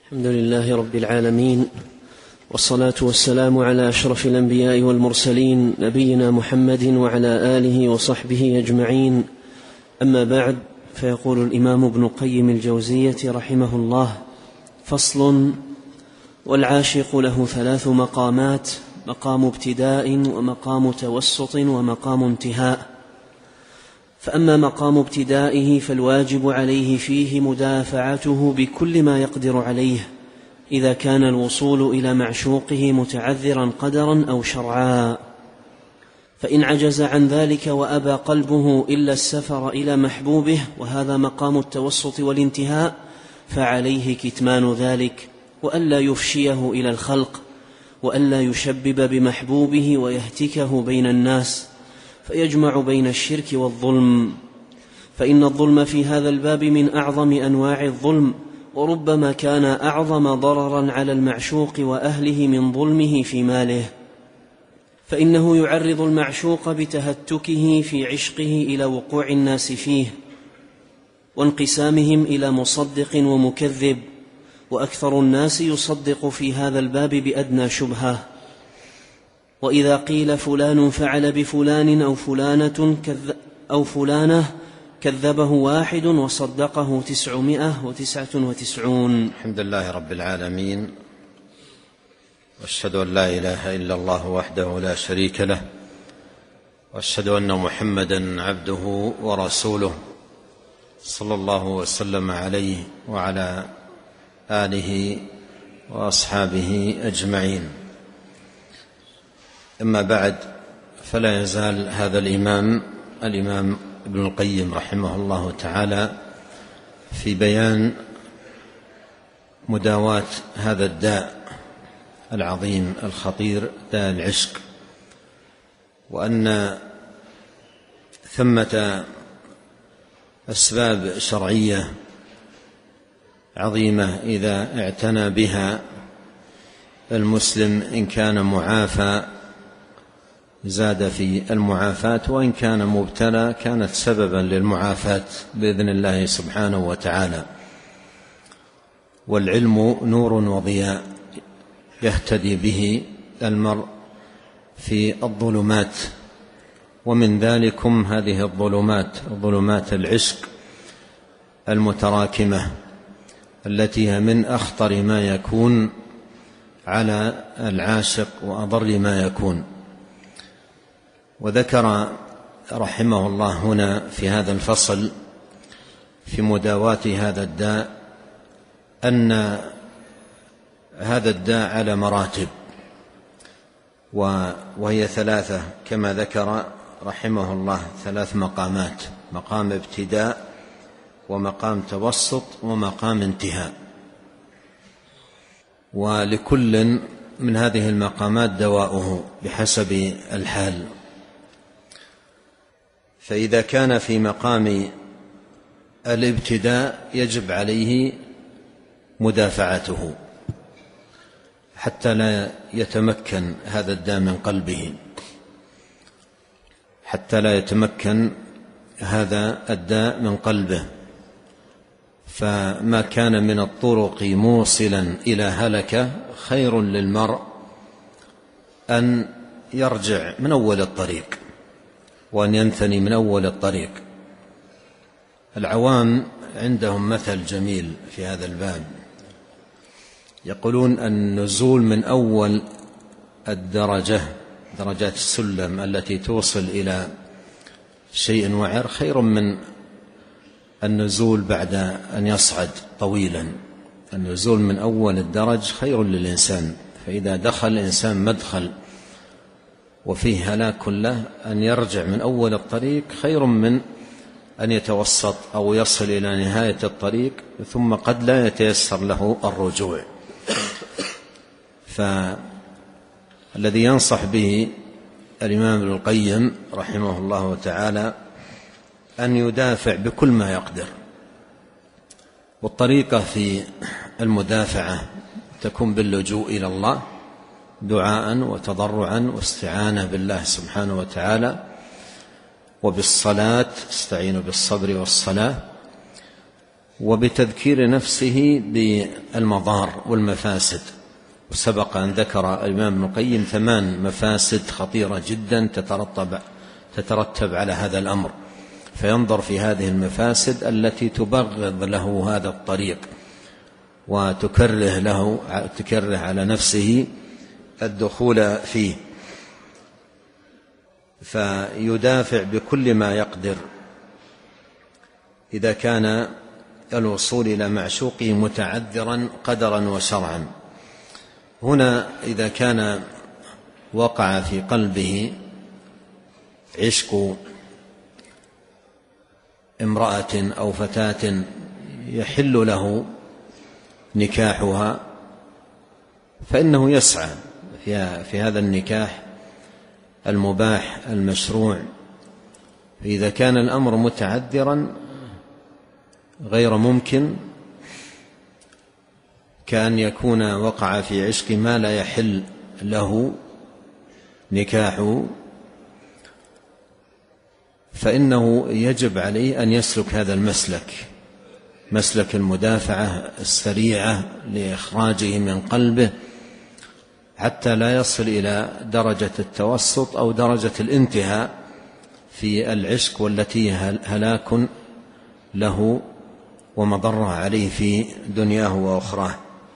الحمد لله رب العالمين، والصلاة والسلام على أشرف الأنبياء والمرسلين، نبينا محمد وعلى آله وصحبه أجمعين. أما بعد، فيقول الإمام ابن قيم الجوزية رحمه الله: فصل: والعاشق له 3 مقامات: مقام ابتداء، ومقام توسط، ومقام انتهاء. فأما مقام ابتدائه فالواجب عليه فيه مدافعته بكل ما يقدر عليه، إذا كان الوصول إلى معشوقه متعذرا قدرا أو شرعا. فإن عجز عن ذلك وأبى قلبه إلا السفر إلى محبوبه، وهذا مقام التوسط والانتهاء، فعليه كتمان ذلك، وألا يفشيه إلى الخلق، وألا يشبب بمحبوبه ويهتكه بين الناس، فيجمع بين الشرك والظلم. فإن الظلم في هذا الباب من أعظم أنواع الظلم، وربما كان أعظم ضررا على المعشوق وأهله من ظلمه في ماله، فإنه يعرض المعشوق بتهتكه في عشقه إلى وقوع الناس فيه، وانقسامهم إلى مصدق ومكذب، وأكثر الناس يصدق في هذا الباب بأدنى شبهة. وإذا قيل فلان فعل بفلان أو فلانة كذبه 1 وصدقه 999. الحمد لله رب العالمين، واشهد أن لا إله إلا الله وحده لا شريك له، واشهد أن محمدا عبده ورسوله، صلى الله وسلم عليه وعلى آله وأصحابه أجمعين. أما بعد، فلا يزال هذا الإمام ابن القيم رحمه الله تعالى في بيان مداواة هذا الداء العظيم الخطير، داء العشق، وأن ثمة أسباب شرعية عظيمة إذا اعتنى بها المسلم، إن كان معافى زاد في المعافاة، وإن كان مبتلى كانت سببا للمعافاة بإذن الله سبحانه وتعالى. والعلم نور وضياء يهتدي به المرء في الظلمات، ومن ذلكم هذه ظلمات العشق المتراكمة، التي هي من أخطر ما يكون على العاشق وأضر ما يكون. وذكر رحمه الله هنا في هذا الفصل في مداواة هذا الداء أن هذا الداء على مراتب، وهي 3 كما ذكر رحمه الله، 3 مقامات: مقام ابتداء، ومقام توسط، ومقام انتهاء. ولكل من هذه المقامات دواؤه بحسب الحال. فإذا كان في مقام الابتداء يجب عليه مدافعته حتى لا يتمكن هذا الداء من قلبه، فما كان من الطرق موصلا إلى هلكة خير للمرء أن يرجع من أول الطريق، وأن ينثني من أول الطريق. العوام عندهم مثل جميل في هذا الباب، يقولون النزول من أول درجات السلم التي توصل إلى شيء وعر خير من النزول بعد أن يصعد طويلا. النزول من أول الدرج خير للإنسان، فإذا دخل الإنسان مدخل وفيه هلاك له، أن يرجع من أول الطريق خير من أن يتوسط أو يصل إلى نهاية الطريق ثم قد لا يتيسر له الرجوع. فالذي ينصح به الإمام ابن القيم رحمه الله تعالى أن يدافع بكل ما يقدر. والطريقة في المدافعة تكون باللجوء إلى الله دعاء وتضرعا واستعانة بالله سبحانه وتعالى، وبالصلاة، استعينوا بالصبر والصلاة، وبتذكير نفسه بالمضار والمفاسد. وسبق أن ذكر الإمام ابن القيم 8 مفاسد خطيرة جدا تترتب على هذا الأمر، فينظر في هذه المفاسد التي تبغض له هذا الطريق وتكره على نفسه الدخول فيه، فيدافع بكل ما يقدر إذا كان الوصول إلى معشوقه متعذرا قدرا وشرعا. هنا إذا كان وقع في قلبه عشق امرأة أو فتاة يحل له نكاحها، فإنه يسعى في هذا النكاح المباح المشروع. فإذا كان الأمر متعذرا غير ممكن كأن يكون وقع في عشق ما لا يحل له نكاحه، فإنه يجب عليه أن يسلك هذا المسلك، مسلك المدافعة السريعة لإخراجه من قلبه حتى لا يصل إلى درجة التوسط أو درجة الانتهاء في العشق، والتي هلاك له ومضرة عليه في دنياه وأخراه.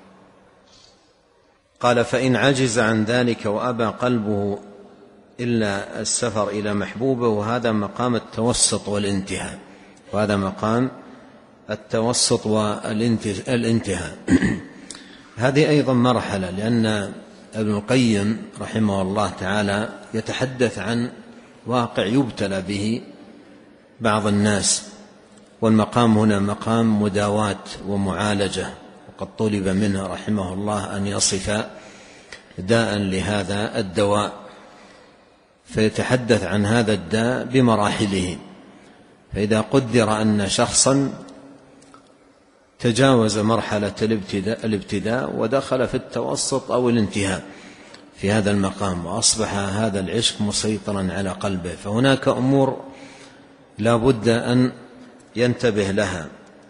قال: فإن عجز عن ذلك وأبى قلبه إلا السفر إلى محبوبه، وهذا مقام التوسط والانتهاء، وهذا مقام التوسط والانتهاء. هذه أيضا مرحلة، لأن ابن القيم رحمه الله تعالى يتحدث عن واقع يبتلى به بعض الناس، والمقام هنا مقام مداواة ومعالجة، وقد طلب منه رحمه الله أن يصف داء لهذا الدواء، فيتحدث عن هذا الداء بمراحله. فإذا قدر أن شخصا تجاوز مرحلة الابتداء ودخل في التوسط أو الانتهاء في هذا المقام، وأصبح هذا العشق مسيطرا على قلبه، فهناك أمور لا بد أن ينتبه لها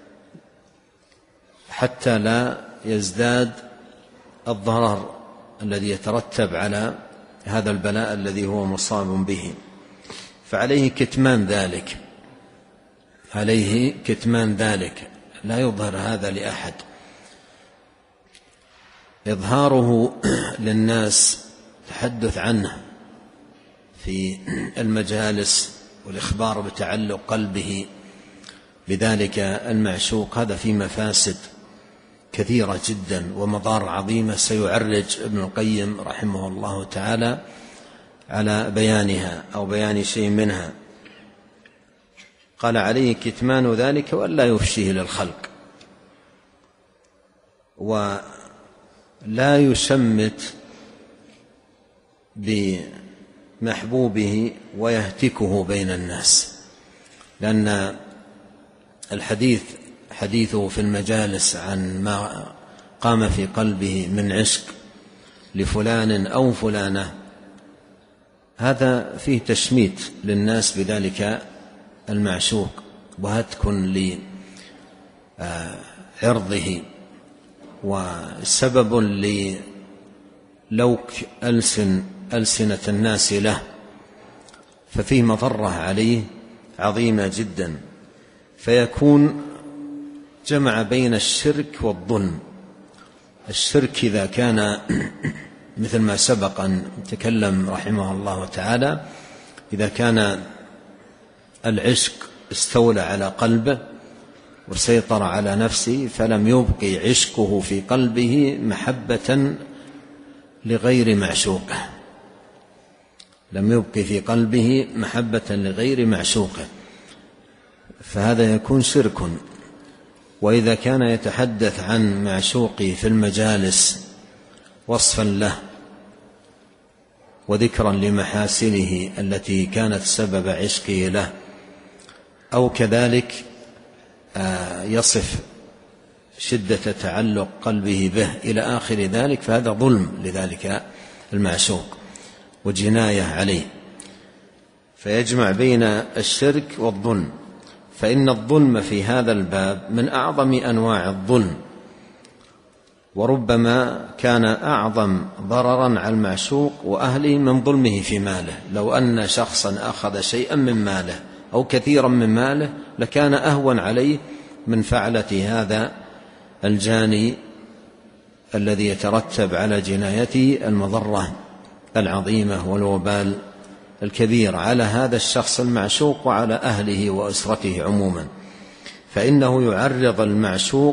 حتى لا يزداد الضرر الذي يترتب على هذا البلاء الذي هو مصاب به. فعليه كتمان ذلك، عليه كتمان ذلك، لا يظهر هذا لأحد. إظهاره للناس، تحدث عنه في المجالس والإخبار بتعلق قلبه بذلك المعشوق، هذا في مفاسد كثيرة جدا ومضار عظيمة سيعرج ابن القيم رحمه الله تعالى على بيانها أو بيان شيء منها. قال: عليه كتمان ذلك وألا يفشيه للخلق، ولا يشمت بمحبوبه ويهتكه بين الناس، لأن الحديث حديثه في المجالس عن ما قام في قلبه من عشق لفلان أو فلانة، هذا فيه تشميت للناس بذلك المعشوق وهتك لعرضه وسبب للوك ألسنة الناس له، ففيه مضرة عليه عظيمة جدا، فيكون جمع بين الشرك والظلم. الشرك إذا كان مثل ما سبق أن تكلم رحمه الله تعالى، إذا كان العشق استولى على قلبه وسيطر على نفسه، فلم يبقي عشقه في قلبه محبة لغير معشوقه، لم يبقي في قلبه محبة لغير معشوقه، فهذا يكون شرك. وإذا كان يتحدث عن معشوقه في المجالس وصفا له وذكرا لمحاسنه التي كانت سبب عشقه له، أو كذلك يصف شدة تعلق قلبه به إلى آخر ذلك، فهذا ظلم لذلك المعشوق وجناية عليه، فيجمع بين الشرك والظلم. فإن الظلم في هذا الباب من أعظم أنواع الظلم، وربما كان أعظم ضررا على المعشوق وأهله من ظلمه في ماله. لو أن شخصا أخذ شيئا من ماله أو كثيرا من ماله لكان أهون عليه من فعلة هذا الجاني الذي يترتب على جنايته المضرة العظيمة والوبال الكبير على هذا الشخص المعشوق وعلى أهله وأسرته عموما. فإنه يعرض المعشوق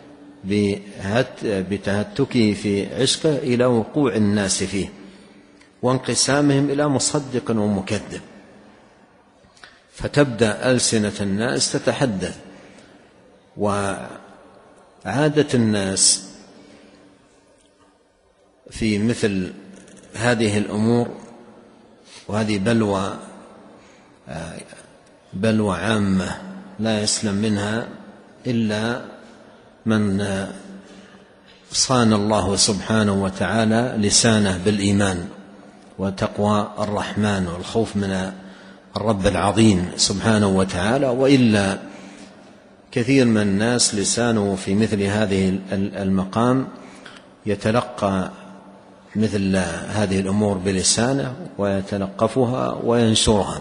بتهتكه في عشقه إلى وقوع الناس فيه وانقسامهم إلى مصدق ومكذب، فتبدأ ألسنة الناس تتحدث. وعادة الناس في مثل هذه الأمور، وهذه بلوى عامة لا يسلم منها إلا من صان الله سبحانه وتعالى لسانه بالإيمان وتقوى الرحمن والخوف من الرب العظيم سبحانه وتعالى. وإلا كثير من الناس لسانه في مثل هذه المقام يتلقى مثل هذه الأمور بلسانه ويتلقفها وينشرها.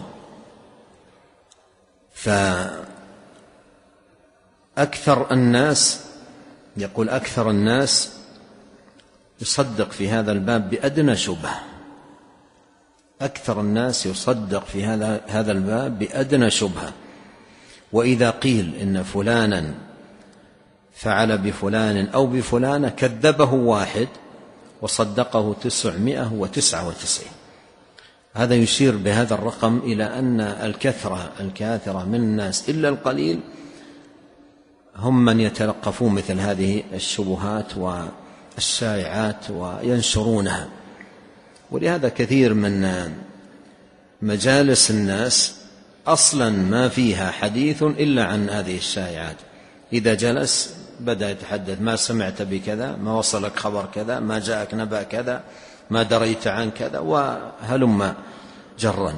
فأكثر الناس يقول أكثر الناس يصدق في هذا الباب بأدنى شبهة، أكثر الناس يصدق في هذا الباب بأدنى شبهة. وإذا قيل إن فلانا فعل بفلان أو بفلانة كذبه واحد وصدقه 999. هذا يشير بهذا الرقم إلى أن الكاثرة من الناس إلا القليل هم من يتلقفون مثل هذه الشبهات والشائعات وينشرونها. ولهذا كثير من مجالس الناس أصلا ما فيها حديث إلا عن هذه الشائعات. إذا جلس بدأ يتحدث: ما سمعت بكذا، ما وصلك خبر كذا، ما جاءك نبأ كذا، ما دريت عن كذا، وهلم جرا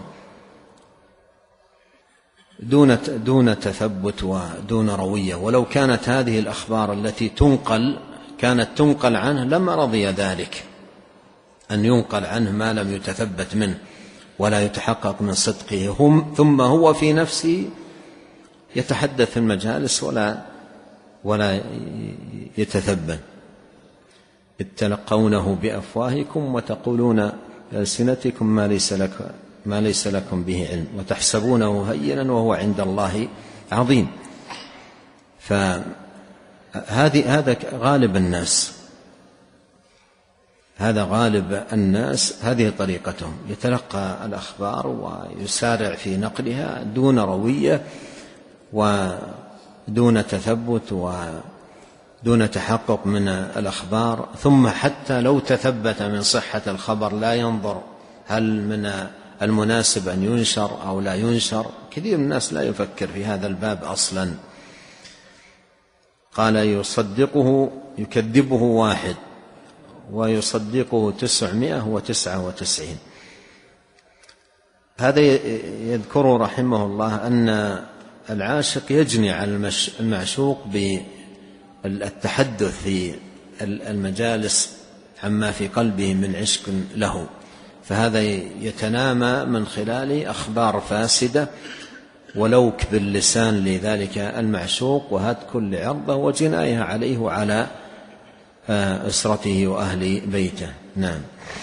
دون تثبت ودون روية. ولو كانت هذه الأخبار التي كانت تنقل عنه لما رضي ذلك أن ينقل عنه ما لم يتثبت منه ولا يتحقق من صدقه، ثم هو في نفسه يتحدث في المجالس ولا يتثبت. إذ تلقونه بأفواهكم وتقولون بألسنتكم ما ليس لكم به علم وتحسبونه هينا وهو عند الله عظيم. هذا غالب الناس، هذه طريقتهم، يتلقى الأخبار ويسارع في نقلها دون روية ودون تثبت ودون تحقق من الأخبار. ثم حتى لو تثبت من صحة الخبر لا ينظر هل من المناسب أن ينشر أو لا ينشر. كثير من الناس لا يفكر في هذا الباب أصلا. قال يكذبه واحد ويصدقه 999. هذا يذكر رحمه الله أن العاشق يجني على المعشوق بالتحدث في المجالس عما في قلبه من عشق له، فهذا يتنامى من خلال أخبار فاسدة ولوك باللسان لذلك المعشوق وهتك لعرضه وجناية عليه وعلى أسرته وأهل بيته. نعم.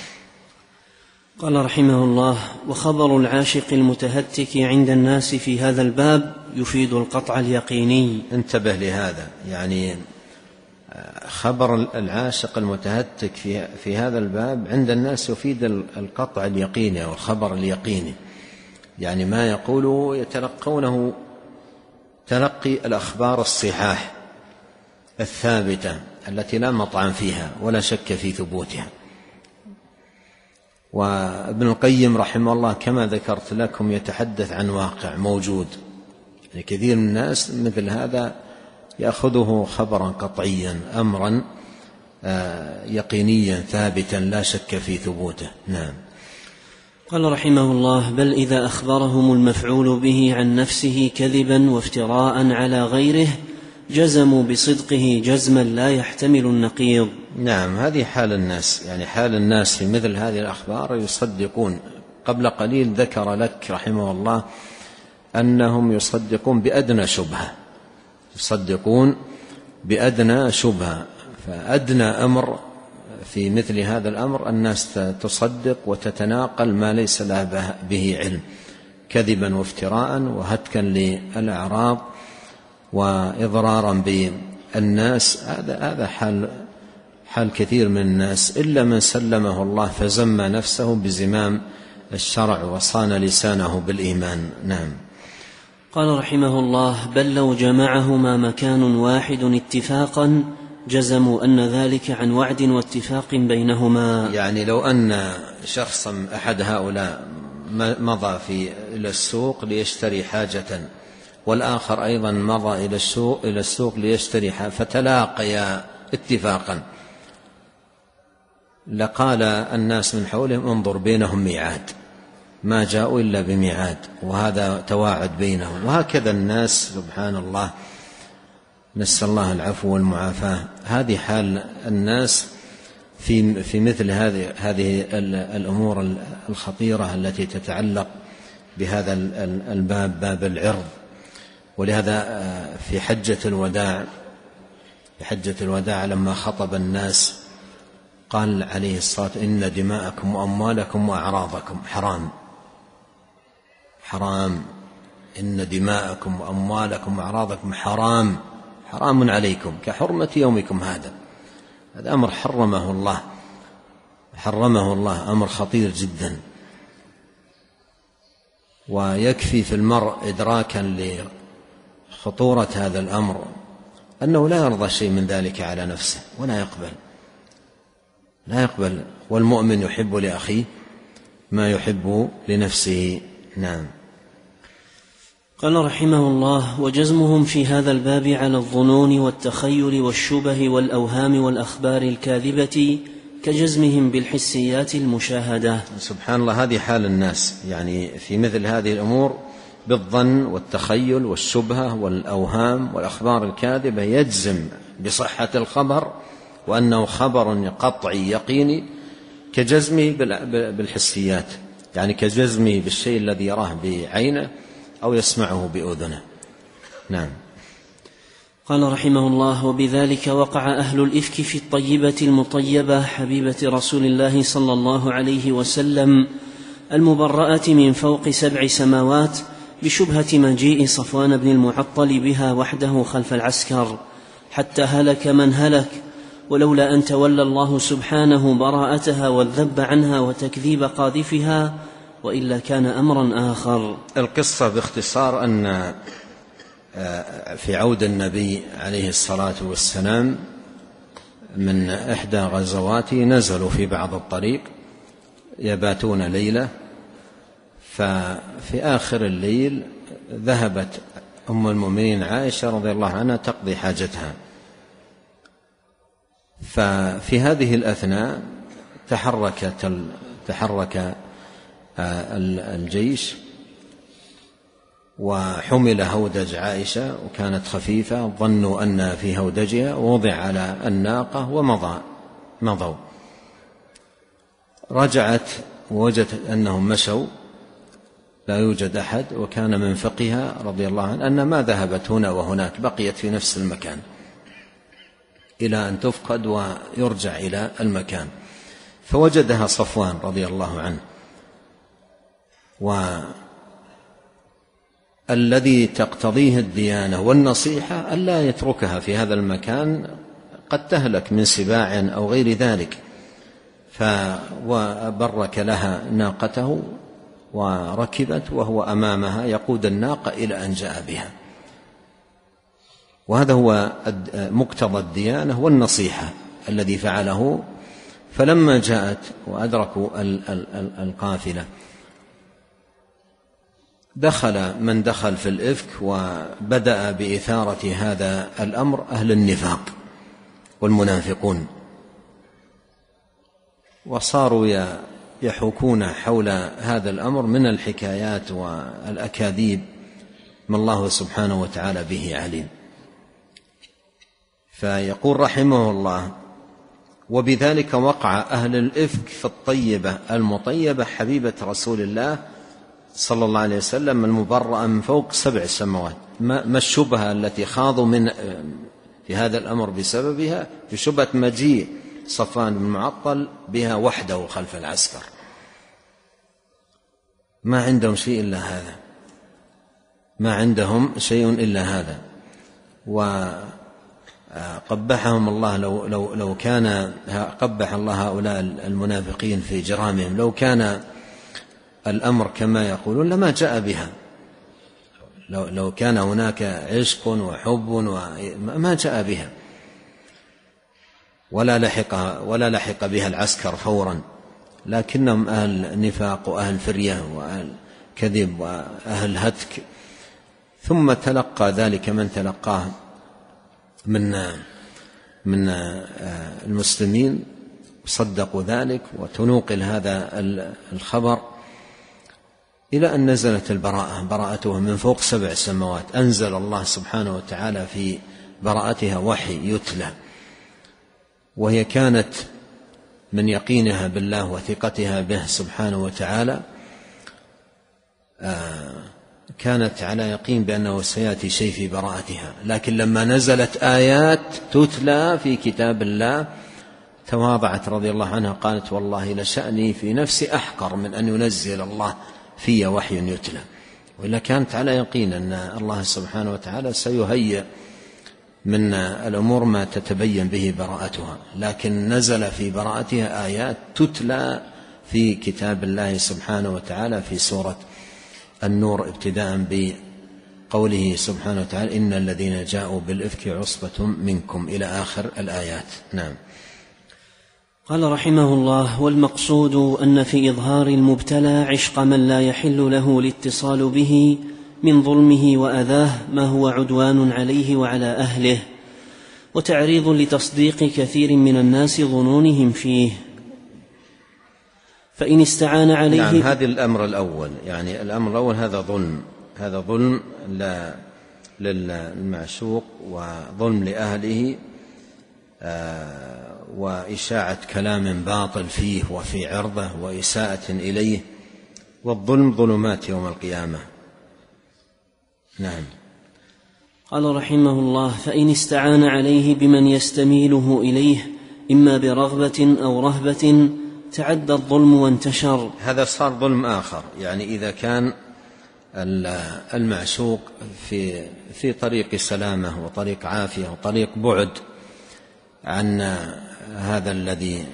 قال رحمه الله: وخبر العاشق المتهتك عند الناس في هذا الباب يفيد القطع اليقيني. انتبه لهذا، يعني خبر العاشق المتهتك في هذا الباب عند الناس يفيد القطع اليقيني أو الخبر اليقيني، يعني ما يقوله يتلقونه تلقي الأخبار الصحاح الثابتة التي لا مطعن فيها ولا شك في ثبوتها. وابن القيم رحمه الله كما ذكرت لكم يتحدث عن واقع موجود، يعني كثير من الناس مثل هذا يأخذه خبرا قطعيا، أمرا يقينيا ثابتا لا شك في ثبوته. نعم. قال رحمه الله: بل إذا أخبرهم المفعول به عن نفسه كذبا وافتراء على غيره جزموا بصدقه جزما لا يحتمل النقيض. نعم، هذه حال الناس، يعني حال الناس في مثل هذه الأخبار يصدقون. قبل قليل ذكر لك رحمه الله أنهم يصدقون بأدنى شبهة، يصدقون بأدنى شبهة، فأدنى أمر في مثل هذا الأمر الناس تصدق وتتناقل ما ليس لها به علم، كذبا وافتراء وهتكا للأعراض وإضرارا بالناس. هذا حال كثير من الناس، إلا من سلمه الله فزم نفسه بزمام الشرع وصان لسانه بالإيمان. نعم. قال رحمه الله: بل لو جمعهما مكان واحد اتفاقا جزموا أن ذلك عن وعد واتفاق بينهما. يعني لو أن شخصا أحد هؤلاء مضى إلى السوق ليشتري حاجة، والآخر أيضا مضى إلى السوق ليشتري حاجة، فتلاقيا اتفاقا، لقال الناس من حولهم: انظر بينهم ميعاد، ما جاءوا إلا بميعاد، وهذا تواعد بينهم. وهكذا الناس سبحان الله، نسأل الله العفو والمعافاة. هذه حال الناس في مثل هذه الأمور الخطيرة التي تتعلق بهذا الباب، باب العرض. ولهذا في حجة الوداع لما خطب الناس قال عليه الصلاة والسلام: إن دماءكم وأموالكم وأعراضكم حرام، إن دماءكم وأموالكم وأعراضكم حرام عليكم كحرمة يومكم هذا أمر حرمه الله، أمر خطير جدا. ويكفي في المرء إدراكا لخطورة هذا الأمر أنه لا يرضى شيء من ذلك على نفسه، ولا يقبل. والمؤمن يحب لأخيه ما يحب لنفسه. نعم. قال رحمه الله: وجزمهم في هذا الباب على الظنون والتخيل والشبه والأوهام والأخبار الكاذبة كجزمهم بالحسيات المشاهدة. سبحان الله، هذه حال الناس، يعني في مثل هذه الأمور بالظن والتخيل والشبهة والأوهام والأخبار الكاذبة يجزم بصحة الخبر وأنه خبر قطعي يقيني، كجزمه بالحسيات، يعني كجزمه بالشيء الذي يراه بعينه أو يسمعه بأذنه. نعم. قال رحمه الله: وبذلك وقع أهل الإفك في الطيبة المطيبة حبيبة رسول الله صلى الله عليه وسلم المبرأة من فوق 7 سماوات بشبهة مجيء صفوان بن المعطل بها وحده خلف العسكر، حتى هلك من هلك، ولولا أن تولى الله سبحانه براءتها والذب عنها وتكذيب قاذفها، وإلا كان أمرا آخر. القصة باختصار أن في عود النبي عليه الصلاة والسلام من إحدى غزواته نزلوا في بعض الطريق يباتون ليلة، ففي آخر الليل ذهبت أم المؤمنين عائشة رضي الله عنها تقضي حاجتها، ففي هذه الأثناء تحرك الجيش وحمل هودج عائشة، وكانت خفيفة، ظنوا أن في هودجها، ووضع على الناقة ومضوا. رجعت ووجدت أنهم مشوا لا يوجد أحد، وكان من فقهها رضي الله عنه أن ما ذهبت هنا وهناك، بقيت في نفس المكان إلى أن تفقد ويرجع إلى المكان. فوجدها صفوان رضي الله عنه، والذي تقتضيه الديانة والنصيحة ألا يتركها في هذا المكان، قد تهلك من سباع أو غير ذلك. وبرك لها ناقته وركبت وهو أمامها يقود الناقة إلى أن جاء بها. وهذا هو مقتضى الديانة والنصيحة الذي فعله. فلما جاءت وأدركوا القافلة دخل من دخل في الإفك، وبدأ بإثارة هذا الأمر أهل النفاق والمنافقون، وصاروا يحوكون حول هذا الأمر من الحكايات والأكاذيب ما الله سبحانه وتعالى به عليم. فيقول رحمه الله: وبذلك وقع أهل الإفك في الطيبة المطيبة حبيبة رسول الله صلى الله عليه وسلم المبرأة من فوق 7 سماوات. ما الشبهة التي خاضوا من في هذا الأمر بسببها؟ في شبهة مجيء صفوان بن معطل بها وحده خلف العسكر. ما عندهم شيء إلا هذا، ما عندهم شيء إلا هذا. وقبحهم الله لو كان قبح الله هؤلاء المنافقين في جرامهم. لو كان الأمر كما يقولون لما جاء بها. لو كان هناك عشق وحب ما جاء بها، ولا لحق بها العسكر فورا. لكنهم أهل نفاق وأهل فرية وأهل كذب وأهل هتك. ثم تلقى ذلك من تلقاه من المسلمين، صدقوا ذلك وتنوقل هذا الخبر إلى أن نزلت البراءة، براءته من فوق 7 سماوات. أنزل الله سبحانه وتعالى في براءتها وحي يتلى، وهي كانت من يقينها بالله وثقتها به سبحانه وتعالى، كانت على يقين بأنه سيأتي شيء في براءتها. لكن لما نزلت آيات تتلى في كتاب الله تواضعت رضي الله عنها، قالت: والله لشأني في نفسي أحقر من أن ينزل الله في وحي يتلى. وإلا كانت على يقين أن الله سبحانه وتعالى سيهيئ من الأمور ما تتبين به براءتها. لكن نزل في براءتها آيات تتلى في كتاب الله سبحانه وتعالى في سورة النور، ابتداء بقوله سبحانه وتعالى: إن الذين جاءوا بالإفك عصبة منكم، إلى آخر الآيات. نعم. قال رحمه الله: والمقصود أن في إظهار المبتلى عشق من لا يحل له الاتصال به من ظلمه وأذاه ما هو عدوان عليه وعلى أهله، وتعريض لتصديق كثير من الناس ظنونهم فيه. فإن استعان عليه. نعم، هذا الأمر الأول، يعني الأمر الأول هذا ظلم للمعشوق وظلم لأهله، وإشاعة كلام باطل فيه وفي عرضه وإساءة إليه، والظلم ظلمات يوم القيامة. نعم. قال رحمه الله: فإن استعان عليه بمن يستميله إليه إما برغبة أو رهبة تعدى الظلم وانتشر. هذا صار ظلم آخر، يعني إذا كان المعشوق في طريق سلامة وطريق عافية وطريق بعد عن هذا الذي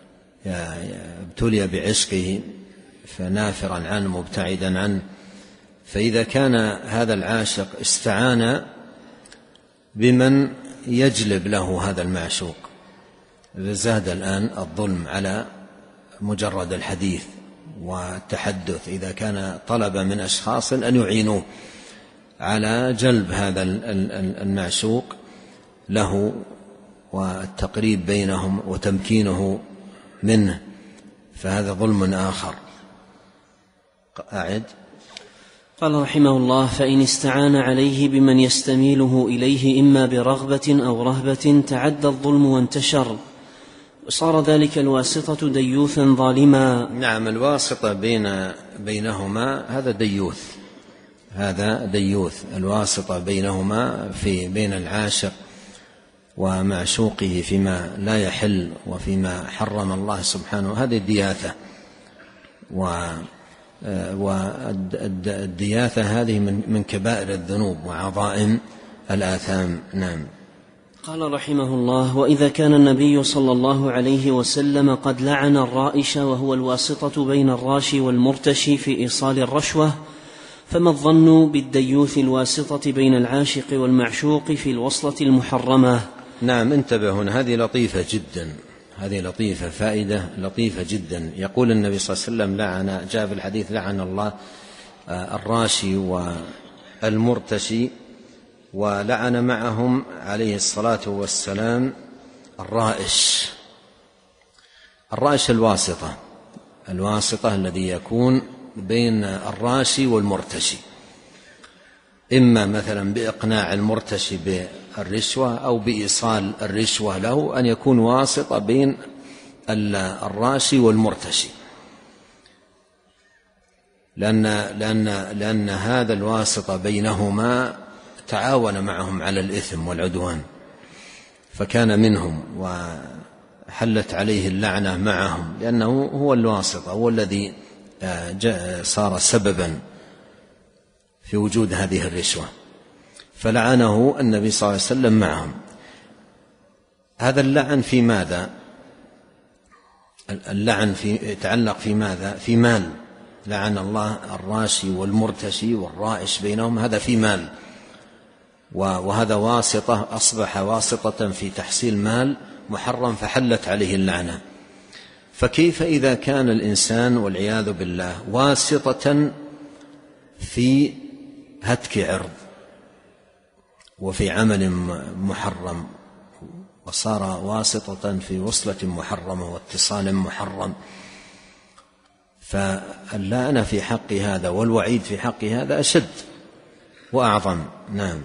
ابتلي بعشقه، فنافرا عنه مبتعدا عنه، فإذا كان هذا العاشق استعان بمن يجلب له هذا المعشوق، زاد الآن الظلم على مجرد الحديث والتحدث. إذا كان طلب من أشخاص أن يعينوه على جلب هذا المعشوق له والتقريب بينهم وتمكينه منه، فهذا ظلم آخر. أعد. قال رحمه الله: فإن استعان عليه بمن يستميله إليه إما برغبة أو رهبة تعدى الظلم وانتشر، وصار ذلك الواسطة ديوثا ظالما. نعم، الواسطة بينهما هذا ديوث، الواسطة بينهما بين العاشق ومعشوقه فيما لا يحل وفيما حرم الله سبحانه، هذه الدياثة. والدياثة هذه من كبائر الذنوب وعظائم الآثام. نعم. قال رحمه الله: وإذا كان النبي صلى الله عليه وسلم قد لعن الرائش وهو الواسطة بين الراشي والمرتشي في إيصال الرشوة، فما الظن بالديوث الواسطة بين العاشق والمعشوق في الوصلة المحرمة؟ نعم، انتبه هنا، هذه لطيفة جدا، هذه لطيفة، فائدة لطيفة جدا. يقول النبي صلى الله عليه وسلم جاء في الحديث: لعن الله الراشي والمرتشي، ولعن معهم عليه الصلاة والسلام الرائش الواسطة. الواسطة الذي يكون بين الراشي والمرتشي، إما مثلا بإقناع المرتشي بالرشوة أو بإيصال الرشوة له، أن يكون واسطة بين الراشي والمرتشي، لأن هذا الواسطة بينهما تعاون معهم على الإثم والعدوان، فكان منهم وحلت عليه اللعنة معهم، لأنه هو الواسطة، هو الذي صار سببا في وجود هذه الرشوة، فلعنه النبي صلى الله عليه وسلم معهم. هذا اللعن في ماذا؟ اللعن يتعلق في ماذا؟ في مال. لعن الله الراشي والمرتشي والرائش بينهم، هذا في مال، وهذا واسطة، أصبح واسطة في تحصيل مال محرم فحلت عليه اللعنة. فكيف إذا كان الإنسان والعياذ بالله واسطة في هتك عرض وفي عمل محرم، وصار واسطة في وصلة محرمة واتصال محرم، فاللعنة في حق هذا والوعيد في حق هذا أشد وأعظم. نعم.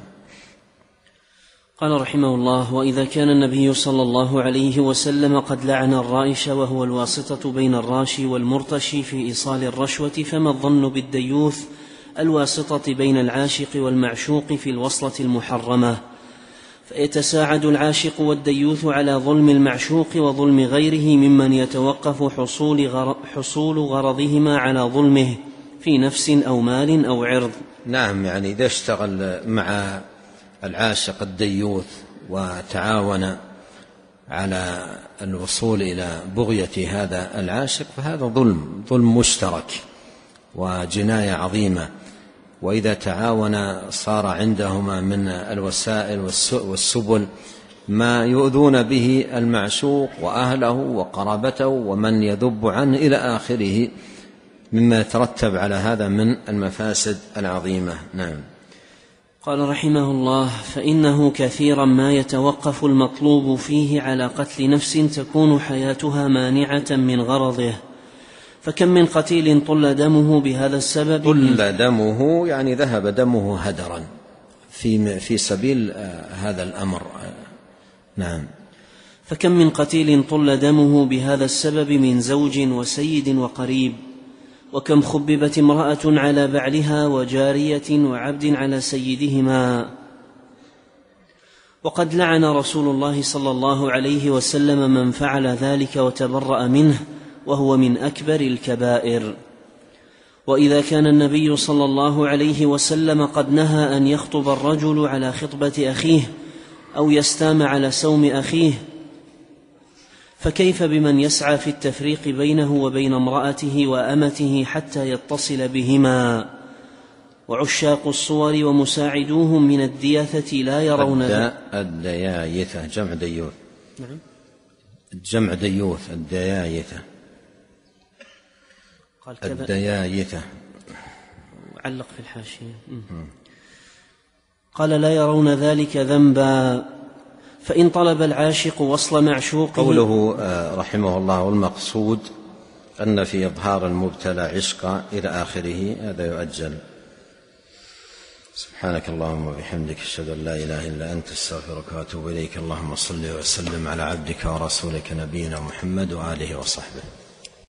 قال رحمه الله: وإذا كان النبي صلى الله عليه وسلم قد لعن الرائش وهو الواسطة بين الراشي والمرتشي في إيصال الرشوة، فما الظن بالديوث الواسطة بين العاشق والمعشوق في الوصلة المحرمة؟ فيتساعد العاشق والديوث على ظلم المعشوق وظلم غيره ممن يتوقف حصول غرضهما على ظلمه في نفس أو مال أو عرض. نعم، يعني إذا اشتغل مع العاشق الديوث وتعاون على الوصول إلى بغية هذا العاشق، فهذا ظلم مشترك وجناية عظيمة. وإذا تعاون صار عندهما من الوسائل والسبل ما يؤذون به المعشوق وأهله وقرابته ومن يذب عنه إلى آخره مما يترتب على هذا من المفاسد العظيمة. نعم. قال رحمه الله: فإنه كثيرا ما يتوقف المطلوب فيه على قتل نفس تكون حياتها مانعة من غرضه، فكم من قتيل طل دمه بهذا السبب. طل دمه يعني ذهب دمه هدرا في سبيل هذا الأمر. نعم. فكم من قتيل طل دمه بهذا السبب من زوج وسيد وقريب، وكم خببت امرأة على بعلها وجارية وعبد على سيدهما. وقد لعن رسول الله صلى الله عليه وسلم من فعل ذلك وتبرأ منه، وهو من أكبر الكبائر. وإذا كان النبي صلى الله عليه وسلم قد نهى أن يخطب الرجل على خطبة أخيه أو يستام على سوم أخيه، فكيف بمن يسعى في التفريق بينه وبين امرأته وأمته حتى يتصل بهما؟ وعشاق الصور ومساعدوهم من الدياثة لا يرون الديايثة جمع ديوث. نعم. جمع ديوث الديايثة. الديايثة علق في الحاشية. قال: لا يرون ذلك ذنبا، فإن طلب العاشق وصل معشوقه. قوله رحمه الله: والمقصود أن في إظهار المبتلى عشقا إلى آخره، هذا يؤجل. سبحانك اللهم وبحمدك، أشهد أن لا إله إلا أنت، استغفرك وأتوب إليك. اللهم صل وسلم على عبدك ورسولك نبينا محمد وآله وصحبه.